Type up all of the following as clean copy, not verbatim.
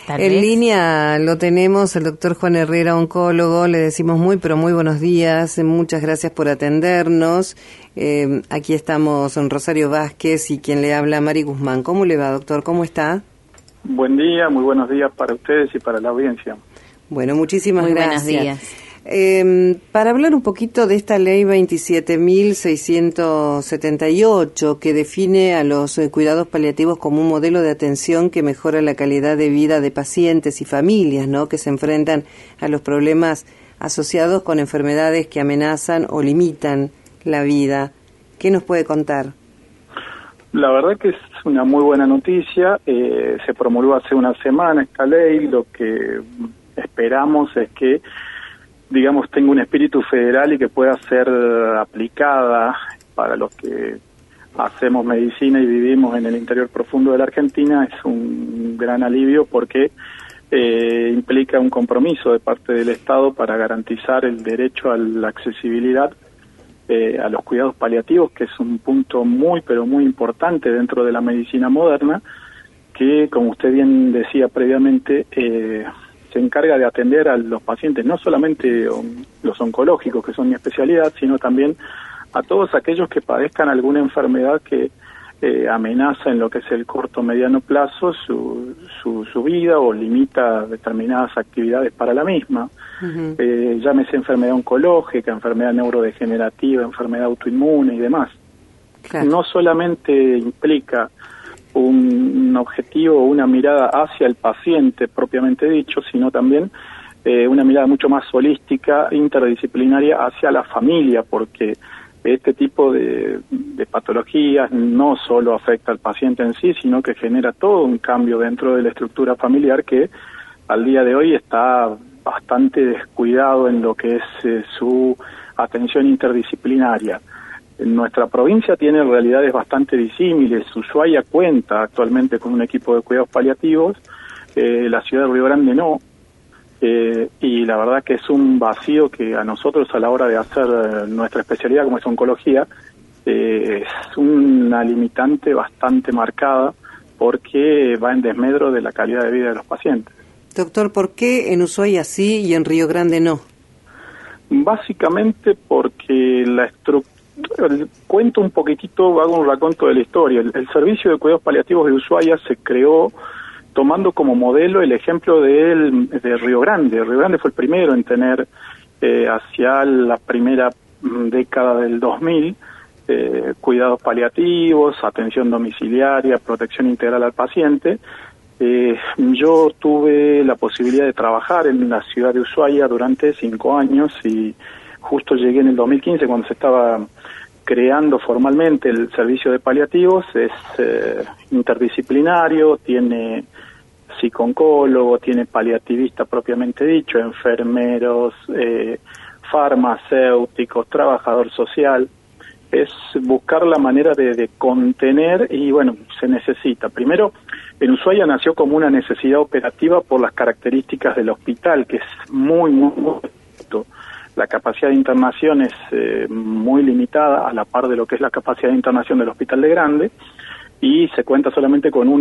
En línea lo tenemos, el doctor Juan Herrera, oncólogo. Le decimos pero muy buenos días. Muchas gracias por atendernos. Aquí estamos en Rosario Vázquez y quien le habla, Mari Guzmán. ¿Cómo le va, doctor? ¿Cómo está? Buen día, muy buenos días para ustedes y para la audiencia. Bueno, muchísimas gracias. Buenos días. Para hablar un poquito de esta ley 27.678 que define a los cuidados paliativos como un modelo de atención que mejora la calidad de vida de pacientes y familias, ¿no?, que se enfrentan a los problemas asociados con enfermedades que amenazan o limitan la vida. ¿Qué nos puede contar? La verdad que es una muy buena noticia. Se promulgó hace una semana esta ley. Lo que esperamos es que, digamos, tenga un espíritu federal y que pueda ser aplicada para los que hacemos medicina y vivimos en el interior profundo de la Argentina. Es un gran alivio porque implica un compromiso de parte del Estado para garantizar el derecho a la accesibilidad a los cuidados paliativos, que es un punto muy, pero muy importante dentro de la medicina moderna, que, como usted bien decía previamente, se encarga de atender a los pacientes, no solamente los oncológicos, que son mi especialidad, sino también a todos aquellos que padezcan alguna enfermedad que amenaza en lo que es el corto o mediano plazo su vida o limita determinadas actividades para la misma. Uh-huh. Llámese enfermedad oncológica, enfermedad neurodegenerativa, enfermedad autoinmune y demás. Claro. No solamente implica un objetivo o una mirada hacia el paciente propiamente dicho, sino también una mirada mucho más holística, interdisciplinaria hacia la familia, porque este tipo de patologías no solo afecta al paciente en sí, sino que genera todo un cambio dentro de la estructura familiar que al día de hoy está bastante descuidado en lo que es su atención interdisciplinaria. Nuestra provincia tiene realidades bastante disímiles. Ushuaia cuenta actualmente con un equipo de cuidados paliativos, la ciudad de Río Grande no, y la verdad que es un vacío que a nosotros a la hora de hacer nuestra especialidad, como es oncología, es una limitante bastante marcada porque va en desmedro de la calidad de vida de los pacientes. Doctor, ¿por qué en Ushuaia sí y en Río Grande no? Básicamente porque la estructura, cuento un poquitito, hago un raconto de la historia. El servicio de cuidados paliativos de Ushuaia se creó tomando como modelo el ejemplo de Río Grande. Río Grande fue el primero en tener, hacia la primera década del 2000, cuidados paliativos, atención domiciliaria, protección integral al paciente. Yo tuve la posibilidad de trabajar en la ciudad de Ushuaia durante 5 años y justo llegué en el 2015 cuando se estaba creando formalmente el servicio de paliativos. Es interdisciplinario, tiene psicooncólogo, tiene paliativista propiamente dicho, enfermeros, farmacéuticos, trabajador social. Es buscar la manera de contener y bueno, se necesita. Primero, en Ushuaia nació como una necesidad operativa por las características del hospital, que es muy alto. La capacidad de internación es muy limitada, a la par de lo que es la capacidad de internación del Hospital de Grande, y se cuenta solamente con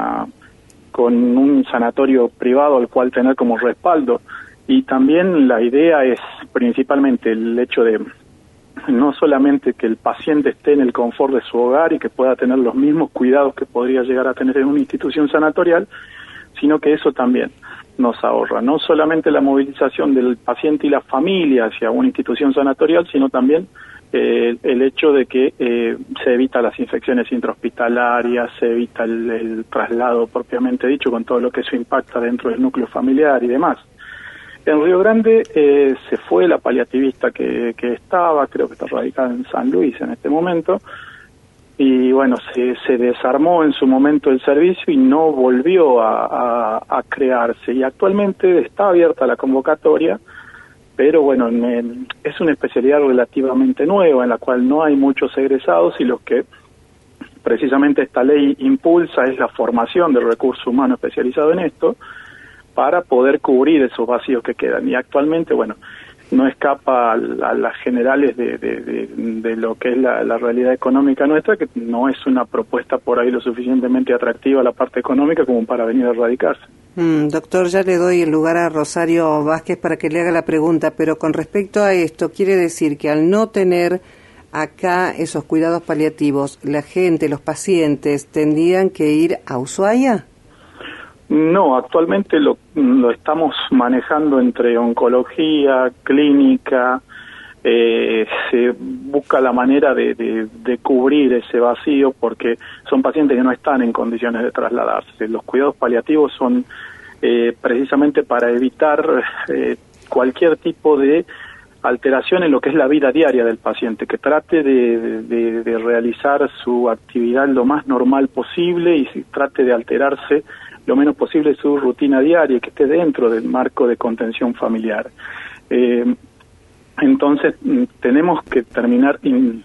un sanatorio privado al cual tener como respaldo. Y también la idea es principalmente el hecho de no solamente que el paciente esté en el confort de su hogar y que pueda tener los mismos cuidados que podría llegar a tener en una institución sanatorial, sino que eso también nos ahorra no solamente la movilización del paciente y la familia hacia una institución sanatorial, sino también el hecho de que se evita las infecciones intrahospitalarias, se evita el traslado propiamente dicho, con todo lo que eso impacta dentro del núcleo familiar y demás. En Río Grande se fue la paliativista que estaba, creo que está radicada en San Luis en este momento, y bueno, se desarmó en su momento el servicio y no volvió a crearse, y actualmente está abierta la convocatoria, pero bueno, es una especialidad relativamente nueva en la cual no hay muchos egresados, y lo que precisamente esta ley impulsa es la formación del recurso humano especializado en esto, para poder cubrir esos vacíos que quedan. Y actualmente, bueno, no escapa a las generales de lo que es la realidad económica nuestra, que no es una propuesta por ahí lo suficientemente atractiva a la parte económica como para venir a radicarse. Doctor, ya le doy el lugar a Rosario Vázquez para que le haga la pregunta, pero con respecto a esto, ¿quiere decir que al no tener acá esos cuidados paliativos, la gente, los pacientes, tendrían que ir a Ushuaia? No, actualmente lo estamos manejando entre oncología, clínica, se busca la manera de cubrir ese vacío porque son pacientes que no están en condiciones de trasladarse. Los cuidados paliativos son precisamente para evitar cualquier tipo de alteración en lo que es la vida diaria del paciente, que trate de realizar su actividad lo más normal posible y trate de alterarse lo menos posible su rutina diaria, que esté dentro del marco de contención familiar. Entonces, tenemos que terminar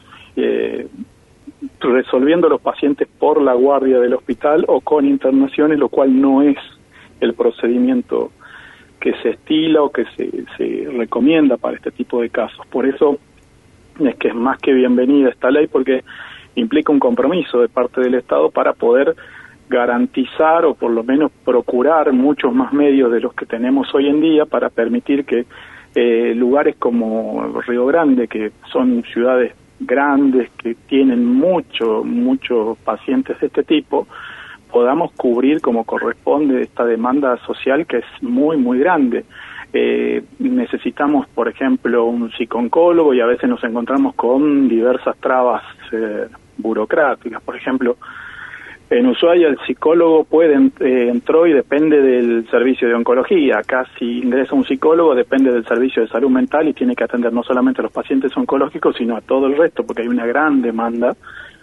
resolviendo los pacientes por la guardia del hospital o con internaciones, lo cual no es el procedimiento que se estila o que se recomienda para este tipo de casos. Por eso es que es más que bienvenida esta ley, porque implica un compromiso de parte del Estado para poder garantizar o por lo menos procurar muchos más medios de los que tenemos hoy en día para permitir que lugares como Río Grande, que son ciudades grandes que tienen muchos pacientes de este tipo, podamos cubrir como corresponde esta demanda social que es muy grande. Necesitamos, por ejemplo, un psicooncólogo y a veces nos encontramos con diversas trabas burocráticas. Por ejemplo, en Ushuaia el psicólogo entró y depende del servicio de oncología. Acá si ingresa un psicólogo depende del servicio de salud mental y tiene que atender no solamente a los pacientes oncológicos, sino a todo el resto, porque hay una gran demanda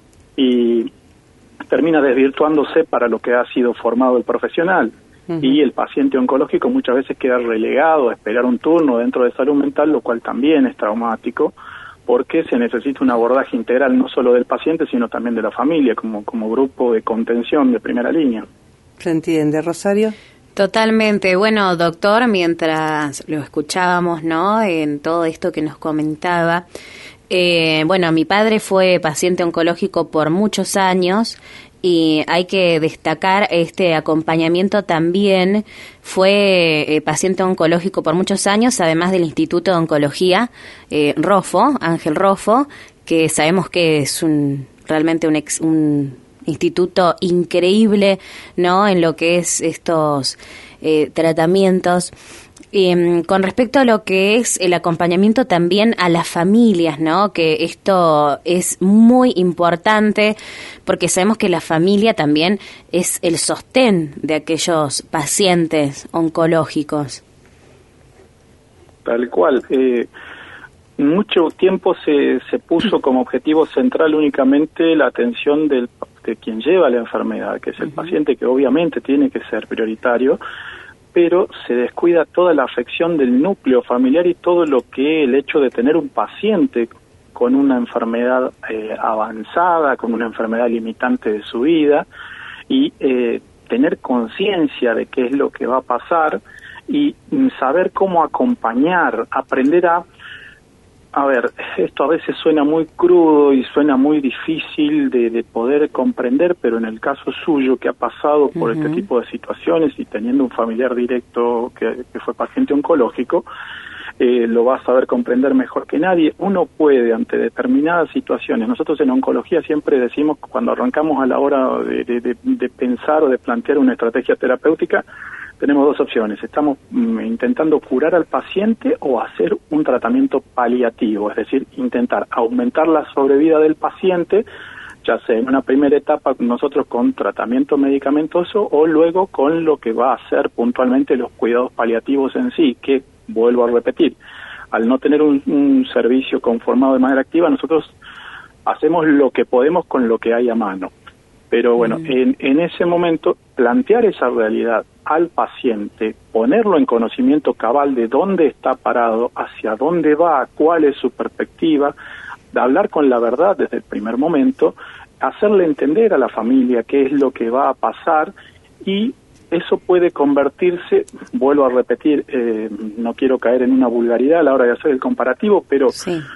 y termina desvirtuándose para lo que ha sido formado el profesional. Y el paciente oncológico muchas veces queda relegado a esperar un turno dentro de salud mental, lo cual también es traumático, porque se necesita un abordaje integral no solo del paciente, sino también de la familia, como grupo de contención de primera línea. ¿Se entiende, Rosario? Totalmente. Bueno, doctor, mientras lo escuchábamos, ¿no?, en todo esto que nos comentaba, bueno, mi padre fue paciente oncológico por muchos años y hay que destacar este acompañamiento también. Fue paciente oncológico por muchos años, además del Instituto de Oncología Ángel Roffo, que sabemos que es realmente un instituto increíble, ¿no?, en lo que es estos tratamientos. Con respecto a lo que es el acompañamiento también a las familias, ¿no?, que esto es muy importante porque sabemos que la familia también es el sostén de aquellos pacientes oncológicos. Tal cual. Mucho tiempo se puso como objetivo central únicamente la atención de quien lleva la enfermedad, que es el paciente, que obviamente tiene que ser prioritario, pero se descuida toda la afección del núcleo familiar y todo lo que el hecho de tener un paciente con una enfermedad avanzada, con una enfermedad limitante de su vida, y tener conciencia de qué es lo que va a pasar y saber cómo acompañar, aprender a ver, esto a veces suena muy crudo y suena muy difícil de poder comprender, pero en el caso suyo, que ha pasado por este tipo de situaciones y teniendo un familiar directo que fue paciente oncológico, lo va a saber comprender mejor que nadie. Uno puede, ante determinadas situaciones, nosotros en oncología siempre decimos, cuando arrancamos a la hora de pensar o de plantear una estrategia terapéutica, tenemos dos opciones: estamos intentando curar al paciente o hacer un tratamiento paliativo, es decir, intentar aumentar la sobrevida del paciente, ya sea en una primera etapa nosotros con tratamiento medicamentoso o luego con lo que va a ser puntualmente los cuidados paliativos en sí, que, vuelvo a repetir, al no tener un servicio conformado de manera activa, nosotros hacemos lo que podemos con lo que hay a mano. Pero bueno, en ese momento, plantear esa realidad al paciente, ponerlo en conocimiento cabal de dónde está parado, hacia dónde va, cuál es su perspectiva, de hablar con la verdad desde el primer momento, hacerle entender a la familia qué es lo que va a pasar, y eso puede convertirse, vuelvo a repetir, no quiero caer en una vulgaridad a la hora de hacer el comparativo, pero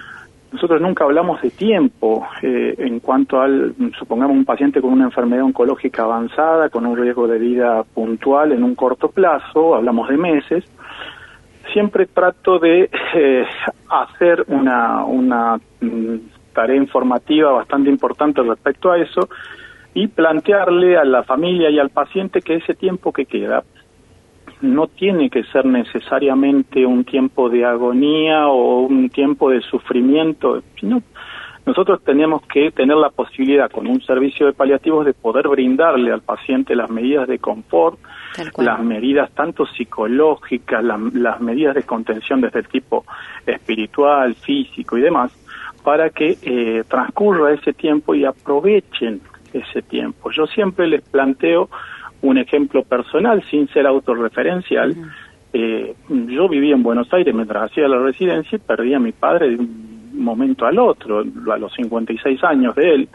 nosotros nunca hablamos de tiempo en cuanto al, supongamos, un paciente con una enfermedad oncológica avanzada, con un riesgo de vida puntual en un corto plazo, hablamos de meses. Siempre trato de hacer una tarea informativa bastante importante respecto a eso y plantearle a la familia y al paciente que ese tiempo que queda no tiene que ser necesariamente un tiempo de agonía o un tiempo de sufrimiento, sino nosotros tenemos que tener la posibilidad con un servicio de paliativos de poder brindarle al paciente las medidas de confort, las medidas tanto psicológicas, las medidas de contención desde el tipo espiritual, físico y demás, para que transcurra ese tiempo y aprovechen ese tiempo. Yo siempre les planteo un ejemplo personal, sin ser autorreferencial. Yo vivía en Buenos Aires mientras hacía la residencia y perdí a mi padre de un momento al otro, a los 56 años de él,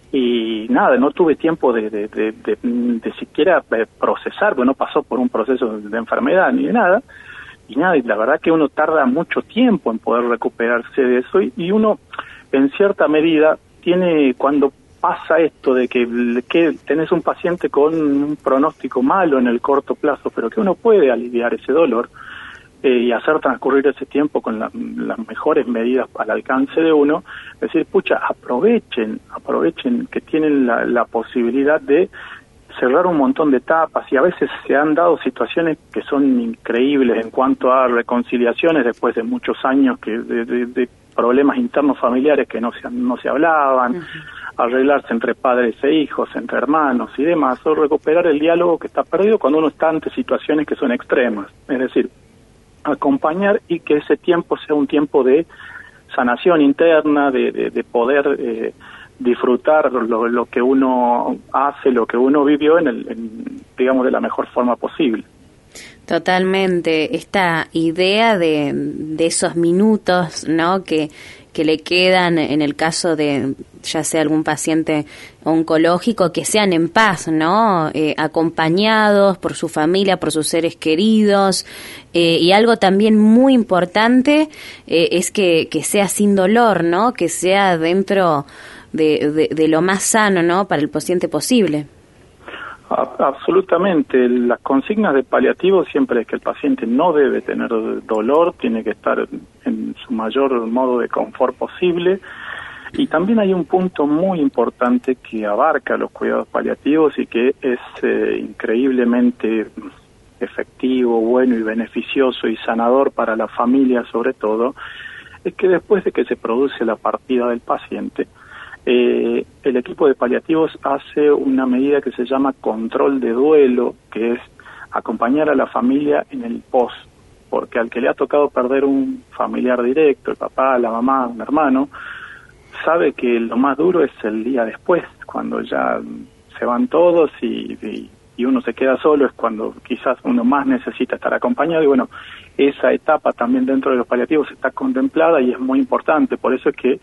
y nada, no tuve tiempo de siquiera procesar, porque no pasó por un proceso de enfermedad ni de nada, y la verdad que uno tarda mucho tiempo en poder recuperarse de eso, y uno, en cierta medida, tiene, cuando pasa esto de que tenés un paciente con un pronóstico malo en el corto plazo, pero que uno puede aliviar ese dolor y hacer transcurrir ese tiempo con las mejores medidas al alcance de uno, es decir, pucha, aprovechen que tienen la posibilidad de cerrar un montón de etapas, y a veces se han dado situaciones que son increíbles en cuanto a reconciliaciones después de muchos años de problemas internos familiares que no se hablaban, arreglarse entre padres e hijos, entre hermanos y demás, o recuperar el diálogo que está perdido cuando uno está ante situaciones que son extremas. Es decir, acompañar y que ese tiempo sea un tiempo de sanación interna, de poder disfrutar lo que uno hace, lo que uno vivió digamos, de la mejor forma posible. Totalmente, esta idea de esos minutos, ¿no?, que le quedan en el caso de ya sea algún paciente oncológico, que sean en paz, ¿no?, acompañados por su familia, por sus seres queridos, y algo también muy importante es que sea sin dolor, ¿no?, que sea dentro de lo más sano, ¿no?, para el paciente posible. Absolutamente. Las consignas de paliativos siempre es que el paciente no debe tener dolor, tiene que estar en su mayor modo de confort posible. Y también hay un punto muy importante que abarca los cuidados paliativos y que es increíblemente efectivo, bueno y beneficioso y sanador para la familia sobre todo, es que después de que se produce la partida del paciente, el equipo de paliativos hace una medida que se llama control de duelo, que es acompañar a la familia en el post, porque al que le ha tocado perder un familiar directo, el papá, la mamá, un hermano, sabe que lo más duro es el día después, cuando ya se van todos y uno se queda solo, es cuando quizás uno más necesita estar acompañado, y bueno, esa etapa también dentro de los paliativos está contemplada y es muy importante. Por eso es que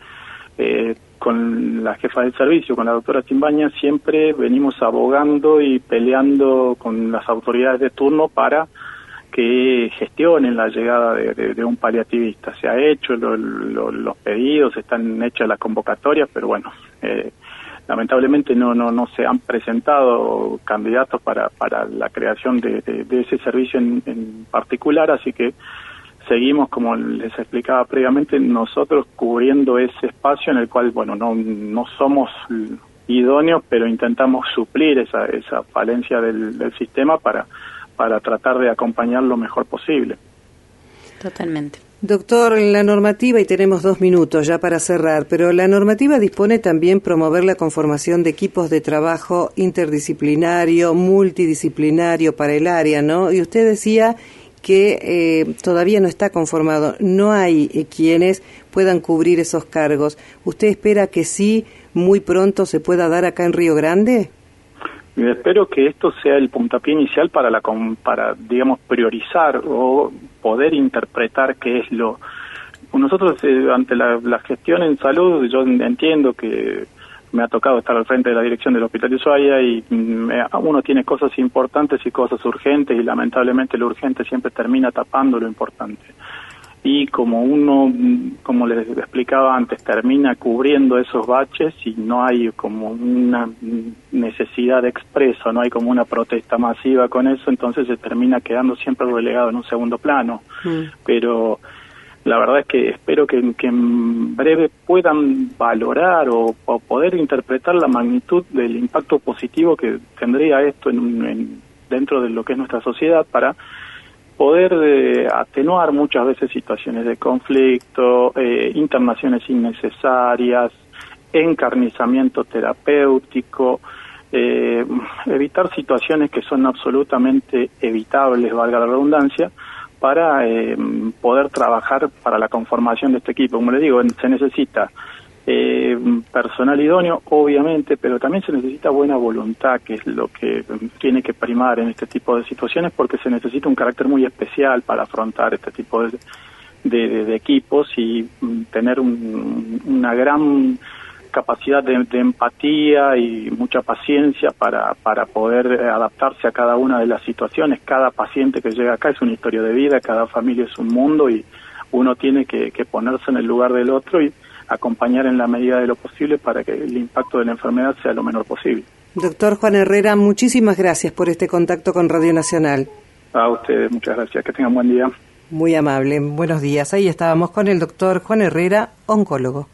con la jefa del servicio, con la doctora Chimbaña, siempre venimos abogando y peleando con las autoridades de turno para que gestionen la llegada de un paliativista. Se ha hecho los pedidos, están hechas las convocatorias, pero bueno, lamentablemente no se han presentado candidatos para la creación de ese servicio en particular, así que seguimos, como les explicaba previamente, nosotros cubriendo ese espacio en el cual, bueno, no somos idóneos, pero intentamos suplir esa falencia del sistema para tratar de acompañar lo mejor posible. Totalmente. Doctor, la normativa, y tenemos 2 minutos ya para cerrar, pero la normativa dispone también promover la conformación de equipos de trabajo interdisciplinario, multidisciplinario para el área, ¿no? Y usted decía que todavía no está conformado, no hay quienes puedan cubrir esos cargos. ¿Usted espera que sí, muy pronto se pueda dar acá en Río Grande? Y espero que esto sea el puntapié inicial para digamos, priorizar o poder interpretar qué es lo... Nosotros, ante la gestión en salud, yo entiendo que me ha tocado estar al frente de la dirección del Hospital de Ushuaia y uno tiene cosas importantes y cosas urgentes, y lamentablemente lo urgente siempre termina tapando lo importante. y como uno, como les explicaba antes, termina cubriendo esos baches y no hay como una necesidad expresa, no hay como una protesta masiva con eso, entonces se termina quedando siempre relegado en un segundo plano. Pero la verdad es que espero que en breve puedan valorar o poder interpretar la magnitud del impacto positivo que tendría esto dentro de lo que es nuestra sociedad para poder atenuar muchas veces situaciones de conflicto, internaciones innecesarias, encarnizamiento terapéutico, evitar situaciones que son absolutamente evitables, valga la redundancia, para poder trabajar para la conformación de este equipo. Como les digo, se necesita personal idóneo, obviamente, pero también se necesita buena voluntad, que es lo que tiene que primar en este tipo de situaciones, porque se necesita un carácter muy especial para afrontar este tipo de equipos y tener una gran capacidad de empatía y mucha paciencia para poder adaptarse a cada una de las situaciones. Cada paciente que llega acá es una historia de vida, cada familia es un mundo y uno tiene que ponerse en el lugar del otro y acompañar en la medida de lo posible para que el impacto de la enfermedad sea lo menor posible. Doctor Juan Herrera, muchísimas gracias por este contacto con Radio Nacional. A ustedes, muchas gracias. Que tengan buen día. Muy amable. Buenos días. Ahí estábamos con el doctor Juan Herrera, oncólogo.